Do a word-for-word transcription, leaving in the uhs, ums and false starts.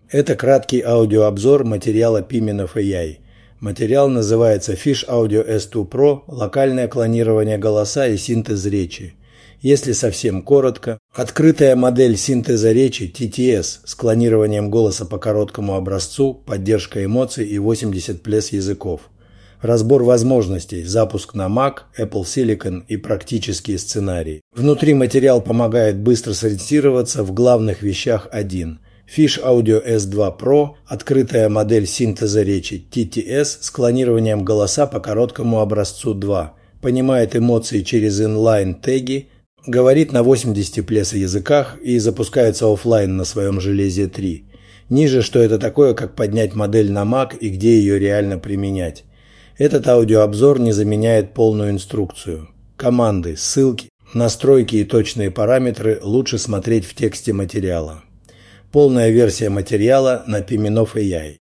Это краткий аудиообзор материала Piminov эй ай. Материал называется Fish Audio эс два Pro «Локальное клонирование голоса и синтез речи». Если совсем коротко, открытая модель синтеза речи ти ти эс с клонированием голоса по короткому образцу, поддержка эмоций и восемьдесят плес языков. Разбор возможностей, запуск на Mac, Apple Silicon и практические сценарии. Внутри материал помогает быстро сориентироваться в главных вещах один. Fish Audio эс два Pro – открытая модель синтеза речи ти ти эс с клонированием голоса по короткому образцу два. Понимает эмоции через инлайн-теги, говорит на восьмидесяти плес языках и запускается офлайн на своем железе три. Ниже, что это такое, как поднять модель на Mac и где ее реально применять. Этот аудиообзор не заменяет полную инструкцию. Команды, ссылки, настройки и точные параметры лучше смотреть в тексте материала. Полная версия материала на Piminov эй ай.